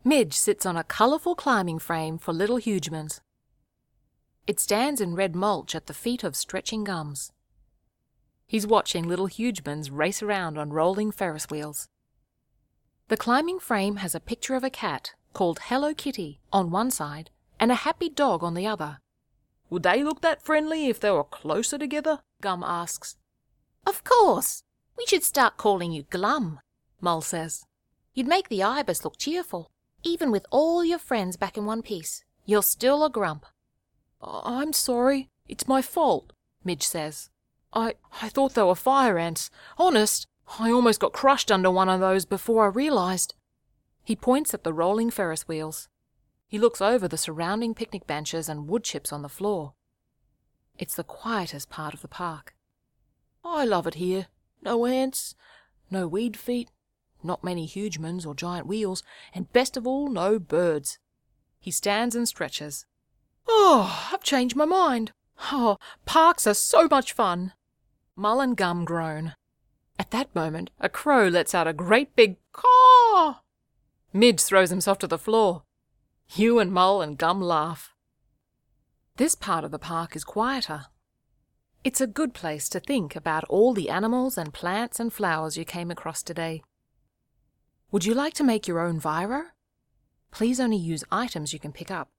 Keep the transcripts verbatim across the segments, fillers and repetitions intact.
Midge sits on a colourful climbing frame for little Hugemans. It stands in red mulch at the feet of Stretching Gums. He's watching little Hugemans race around on rolling Ferris wheels. The climbing frame has a picture of a cat called Hello Kitty on one side and a happy dog on the other. "Would they look that friendly if they were closer together?" Gum asks. "Of course. We should start calling you Glum," Mole says. "You'd make the ibis look cheerful. Even with all your friends back in one piece, you're still a grump." "I'm sorry. It's my fault," Midge says. I, I thought they were fire ants. Honest, I almost got crushed under one of those before I realised." He points at the rolling Ferris wheels. He looks over the surrounding picnic benches and wood chips on the floor. It's the quietest part of the park. "I love it here. No ants, no weed feet, not many Hugemans or giant wheels, and best of all, no birds." He stands and stretches. "Oh, I've changed my mind. Oh, parks are so much fun." Mull and Gum groan. At that moment, a crow lets out a great big caw. Midge throws himself to the floor. Hugh and Mull and Gum laugh. This part of the park is quieter. It's a good place to think about all the animals and plants and flowers you came across today. Would you like to make your own Viro? Please only use items you can pick up.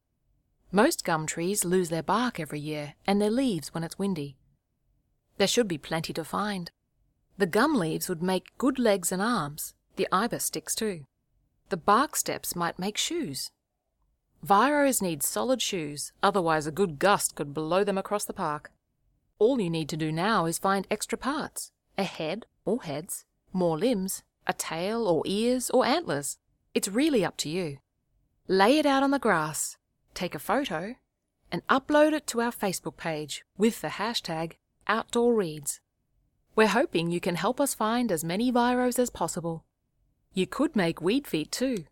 Most gum trees lose their bark every year and their leaves when it's windy. There should be plenty to find. The gum leaves would make good legs and arms. The ibis sticks too. The bark steps might make shoes. Viros need solid shoes, otherwise a good gust could blow them across the park. All you need to do now is find extra parts, a head or heads, more limbs, a tail or ears or antlers. It's really up to you. Lay it out on the grass, take a photo, and upload it to our Facebook page with the hashtag Outdoor Reads. We're hoping you can help us find as many Viros as possible. You could make weed feet too.